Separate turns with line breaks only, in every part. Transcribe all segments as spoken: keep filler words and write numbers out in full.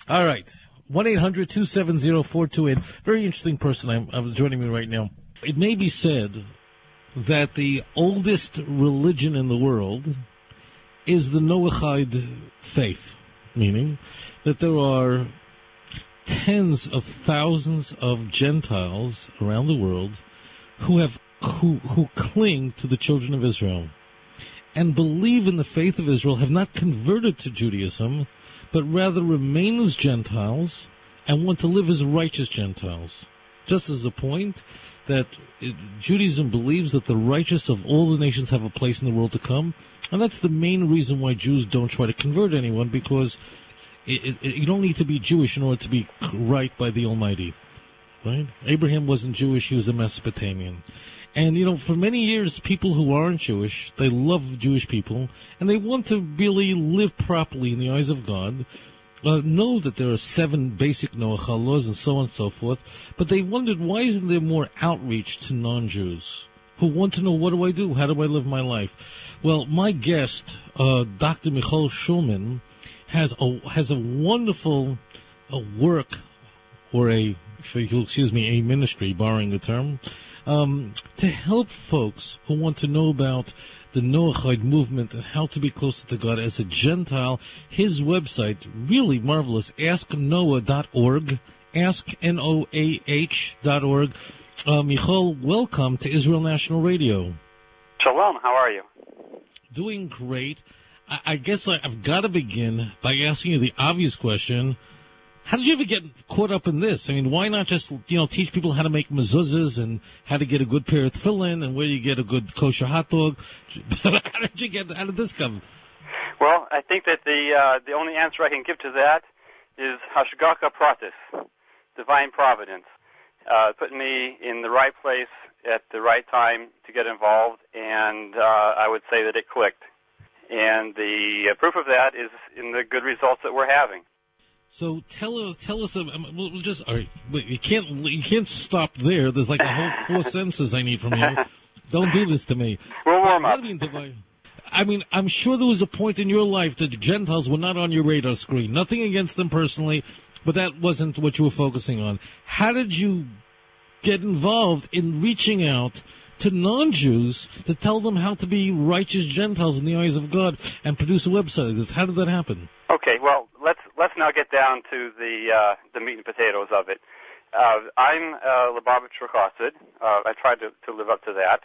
All right. one eight hundred two seven zero four two eight. Very interesting person I'm, I'm joining me right now. It may be said that the oldest religion in the world is the Noahide faith, meaning that there are tens of thousands of Gentiles around the world who have who who cling to the children of Israel and believe in the faith of Israel, have not converted to Judaism, but rather remain as Gentiles and want to live as righteous Gentiles. Just as a point that it, Judaism believes that the righteous of all the nations have a place in the world to come, and that's the main reason why Jews don't try to convert anyone, because it, it, you don't need to be Jewish in order to be right by the Almighty. Right? Abraham wasn't Jewish, he was a Mesopotamian. And, you know, for many years, people who aren't Jewish, they love Jewish people, and they want to really live properly in the eyes of God, uh, know that there are seven basic Noach laws and so on and so forth, but they wondered, why isn't there more outreach to non-Jews who want to know, what do I do? How do I live my life? Well, my guest, uh, Doctor Michal Shulman, has a, has a wonderful uh, work, or a, if you'll excuse me, a ministry, borrowing the term, Um, to help folks who want to know about the Noahide movement and how to be closer to God as a Gentile. His website, really marvelous, ask noah dot org, ask N O A H dot org. Uh, Michal, welcome to Israel National Radio.
Shalom, how are you?
Doing great. I, I guess I, I've got to begin by asking you the obvious question. How did you ever get caught up in this? I mean, why not just, you know, teach people how to make mezuzahs and how to get a good pair of tefillin and where you get a good kosher hot dog? How did you get? How did this come?
Well, I think that the uh, the only answer I can give to that is hashgacha pratis, divine providence, uh, putting me in the right place at the right time to get involved, and uh, I would say that it clicked. And the uh, proof of that is in the good results that we're having.
So tell us, tell us. Um, we'll just. All right, you can't. You can't stop there. There's like a whole four sentences I need from you. Don't do this to me.
We'll warm up.
I mean, I'm sure there was a point in your life that the Gentiles were not on your radar screen. Nothing against them personally, but that wasn't what you were focusing on. How did you get involved in reaching out to non-Jews to tell them how to be righteous Gentiles in the eyes of God and produce a website like this? How did that happen?
Okay, well, let's let's now get down to the uh, the meat and potatoes of it. Uh, I'm uh, Lubavitcher Chassid. Uh, I tried to, to live up to that.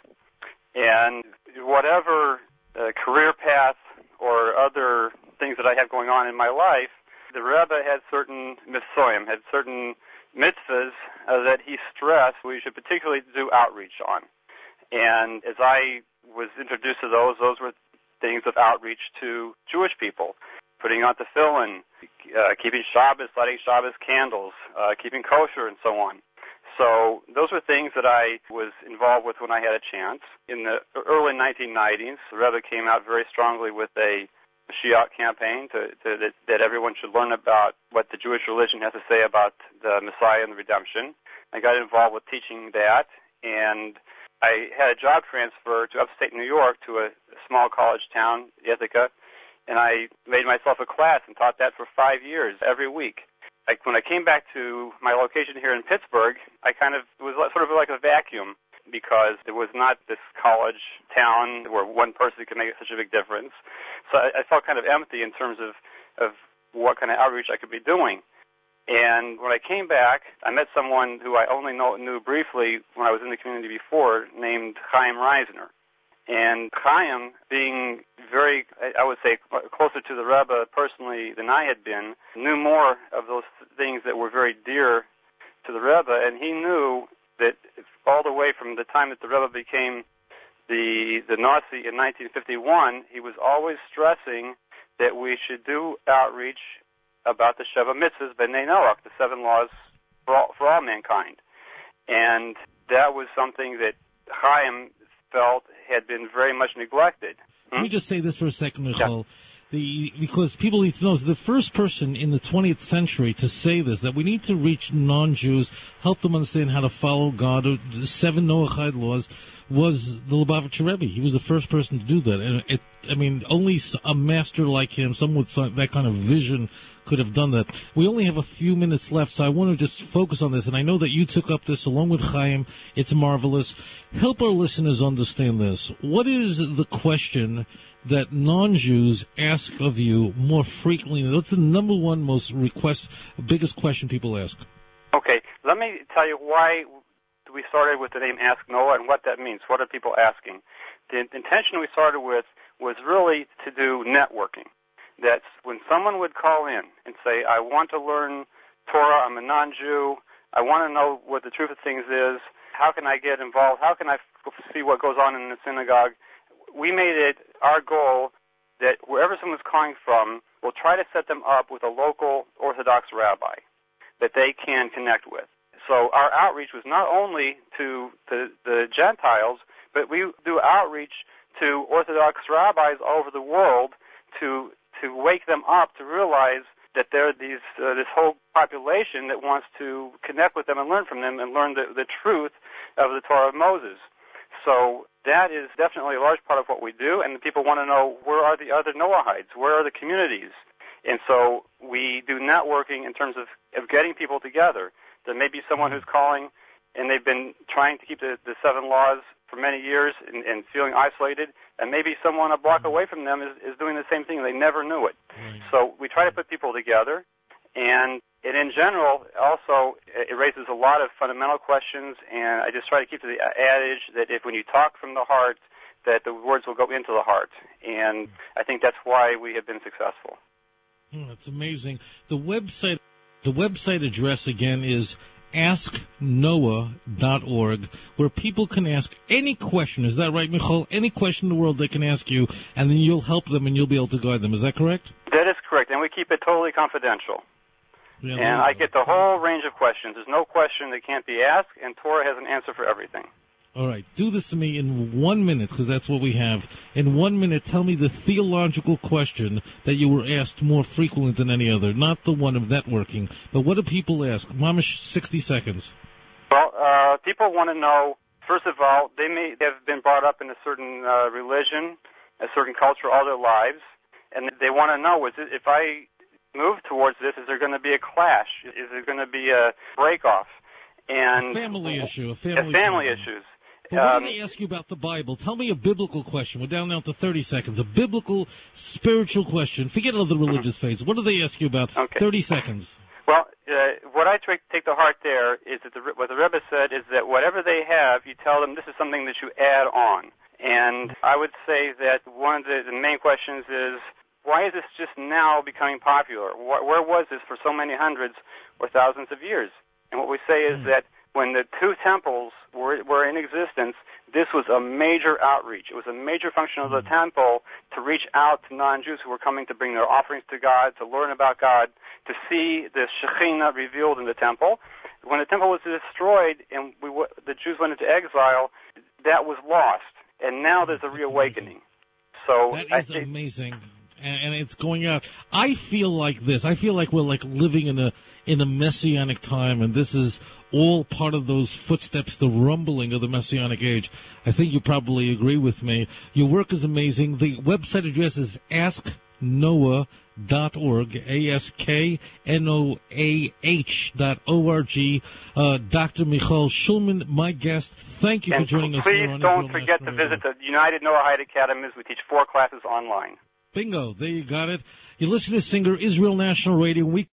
And whatever uh, career path or other things that I have going on in my life, the Rebbe had certain mitzvahs, had certain mitzvahs uh, that he stressed we should particularly do outreach on. And as I was introduced to those, those were things of outreach to Jewish people, putting on tefillin, uh, keeping Shabbos, lighting Shabbos candles, uh, keeping kosher, and so on. So those were things that I was involved with when I had a chance. In the early nineteen nineties, the Rebbe came out very strongly with a Mashiach campaign to, to, that, that everyone should learn about what the Jewish religion has to say about the Messiah and the redemption. I got involved with teaching that, and I had a job transfer to upstate New York to a, a small college town, Ithaca, and I made myself a class and taught that for five years every week. Like when I came back to my location here in Pittsburgh, I kind of it was sort of like a vacuum because there was not this college town where one person could make such a big difference. So I, I felt kind of empty in terms of, of what kind of outreach I could be doing. And when I came back, I met someone who I only know, knew briefly when I was in the community before, named Chaim Reisner. And Chaim, being very, I would say, closer to the Rebbe personally than I had been, knew more of those things that were very dear to the Rebbe, and he knew that all the way from the time that the Rebbe became the the Nazi in nineteen fifty-one, he was always stressing that we should do outreach about the Sheva Mitzvahs, B'nai Noach, the seven laws for all, for all mankind. And that was something that Chaim felt had been very much neglected.
Hmm? Let me just say this for a second, Michal. Yeah. The, because people need to know, the first person in the twentieth century to say this, that we need to reach non-Jews, help them understand how to follow God, the seven Noachide laws, was the Lubavitcher Rebbe. He was the first person to do that. And it, I mean, only a master like him, someone with that kind of vision, could have done that. We only have a few minutes left, so I want to just focus on this. And I know that you took up this along with Chaim. It's marvelous. Help our listeners understand this. What is the question that non-Jews ask of you more frequently? What's the number one most request, biggest question people ask?
Okay, let me tell you why we started with the name Ask Noah and what that means. What are people asking? The intention we started with was really to do networking. That's when someone would call in and say, I want to learn Torah, I'm a non-Jew, I want to know what the truth of things is, how can I get involved, how can I f- see what goes on in the synagogue? We made it our goal that wherever someone's calling from, we'll try to set them up with a local Orthodox rabbi that they can connect with. So our outreach was not only to the, the Gentiles, but we do outreach to Orthodox rabbis all over the world to to wake them up to realize that there are these uh, this whole population that wants to connect with them and learn from them and learn the, the truth of the Torah of Moses. So that is definitely a large part of what we do, and the people want to know, where are the other Noahites? Where are the communities? And so we do networking in terms of, of getting people together. There may be someone who's calling, and they've been trying to keep the, the seven laws for many years and, and feeling isolated, and maybe someone a block away from them is, is doing the same thing, and they never knew it.
Right.
So we try to put people together, and, and in general, also, it raises a lot of fundamental questions, and I just try to keep to the adage that if when you talk from the heart, that the words will go into the heart. And I think that's why we have been successful.
Oh, that's amazing. The website, the website address again is ask noah dot org, where people can ask any question. Is that right, Michal? Any question in the world they can ask you, and then you'll help them and you'll be able to guide them. Is that correct?
That is correct, and we keep it totally confidential.
Yeah,
and I get the whole range of questions. There's no question that can't be asked, and Torah has an answer for everything.
All right, do this to me in one minute, because that's what we have. In one minute, tell me the theological question that you were asked more frequently than any other, not the one of networking, but what do people ask? Mamish, sixty seconds.
Well, uh, people want to know, first of all, they may have been brought up in a certain uh, religion, a certain culture all their lives, and they want to know, is it, if I move towards this, is there going to be a clash? Is there going to be a break-off? And
a family issue, a family,
a family
problem.
issues.
But what
um,
do they ask you about the Bible? Tell me a biblical question. We're down now to thirty seconds. A biblical, spiritual question. Forget other religious faiths. What do they ask you about?
Okay.
thirty seconds.
Well, uh, what I take take to heart there is that the, what the Rebbe said is that whatever they have, you tell them this is something that you add on. And I would say that one of the, the main questions is, why is this just now becoming popular? Where, where was this for so many hundreds or thousands of years? And what we say is mm. that when the two temples were, were in existence, this was a major outreach. It was a major function of the temple to reach out to non-Jews who were coming to bring their offerings to God, to learn about God, to see the Shekhinah revealed in the temple. When the temple was destroyed and we w- the Jews went into exile, that was lost. And now there's a reawakening. So
that is
I think,
amazing, and, and it's going out. I feel like this. I feel like we're like living in a in a messianic time, and this is all part of those footsteps, the rumbling of the Messianic age. I think you probably agree with me. Your work is amazing. The website address is ask noah dot org, A S K N O A H dot O R G. Uh, Doctor Michal Shulman, my guest, thank you
and
for joining us.
Please don't forget to visit the United Noahide Academies. We teach four classes online.
Bingo, there you got it. You listen to Singer Israel National Radio. We